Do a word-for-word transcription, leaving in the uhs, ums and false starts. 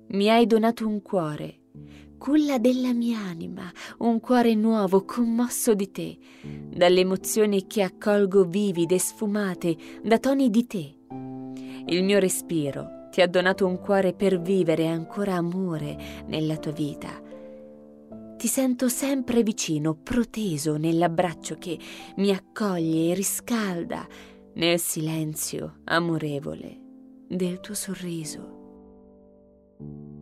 Mi hai donato un cuore, culla della mia anima, un cuore nuovo, commosso di te, dalle emozioni che accolgo vivide e sfumate, da toni di te. Il mio respiro ti ha donato un cuore per vivere ancora amore nella tua vita. Ti sento sempre vicino, proteso nell'abbraccio che mi accoglie e riscalda nel silenzio amorevole del tuo sorriso.